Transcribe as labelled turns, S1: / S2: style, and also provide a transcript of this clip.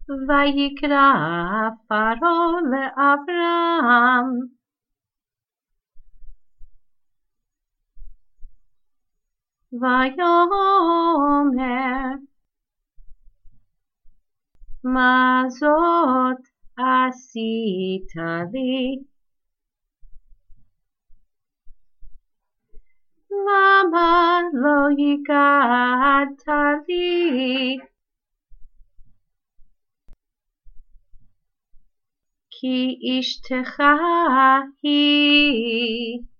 S1: ויקרא פרעה לאברהם ויאמר מה זאת עשית לי? למה לא הגעת לי? כי אשתך היא